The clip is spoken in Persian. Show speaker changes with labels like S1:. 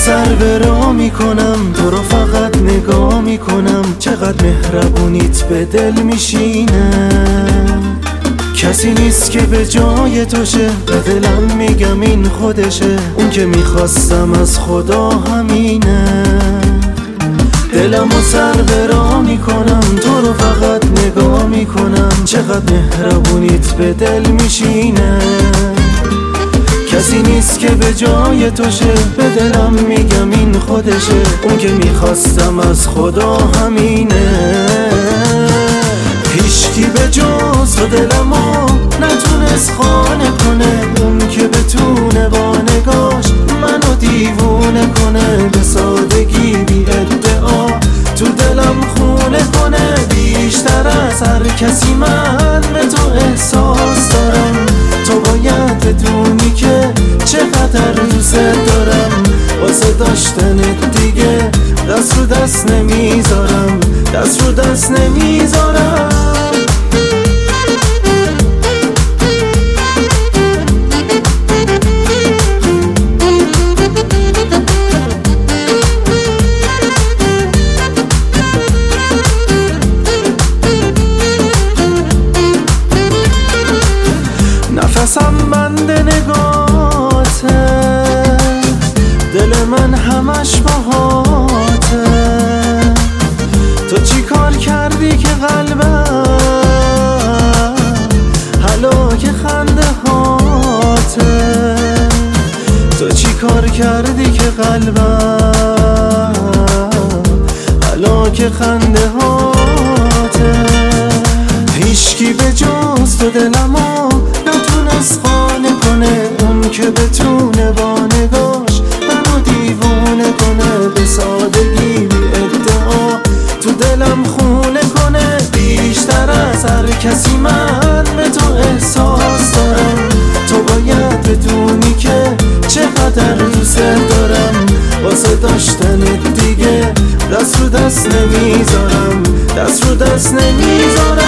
S1: سر به راه میکنم، تو رو فقط نگاه میکنم، چقدر مهربونیت به دل میشینه. کسی نیست که به جای تو شه، به دلم میگم این خودشه، اون که میخواستم از خدا همینه. دلمو سر به راه میکنم، تو رو فقط نگاه میکنم، چقدر مهربونیت به دل میشینه. کسی نیست که به جای تو شه، به دلم میگم این خودشه، اون که میخواستم از خدا همینه. هیچکی به جز تو دلمو نتونست خانه کنه، اون که بتونه با نگاش منو دیوونه کنه. به سادگی بی ادعا تو دلم خونه کنه، بیشتر از هر کسی من به تو احساس دارم. تو باید بدونی که چقدر دوست دارم، واسه داشتنت دیگه دست رو دست نمیذارم، دست رو دست نمیذارم. نفسم بند نگاته، دل من همش باهاته. تو چی کار کردی که قلبم هلاک خنده هاته؟ تو چی کار کردی که قلبم هلاک خنده هاته؟ هیچکی به جز تو دلمو نتونست خانه کنه، اون که بتونه با نگاش منو دیوونه کنه. به سادگی بی ادعا تو دلم خونه کنه، بیشتر از هر کسی من به تو احساس دارم. تو باید بدونی که چقدر دوست دارم، واسه داشتنت دیگه دست رو دست نمیذارم، دست رو دست نمیذارم.